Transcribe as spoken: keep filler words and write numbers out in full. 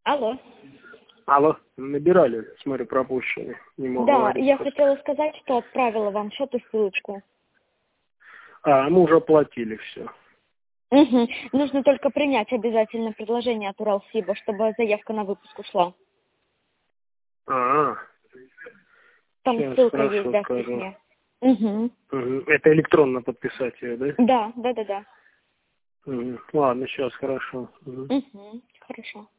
Алло. Алло, набирали, смотрю, пропущенный. Не могу Да, говорить. я просто. хотела сказать, что отправила вам счет и ссылочку. А, мы уже оплатили все. Угу. Нужно только принять обязательно предложение от Уралсиба, чтобы заявка на выпуск ушла. А, Там сейчас ссылка хорошо есть, да, в скажу. письме. Угу. Угу. Это электронно подписать ее, да? Да, да, да, да. Угу. Ладно, сейчас хорошо. Угу. Угу. Хорошо.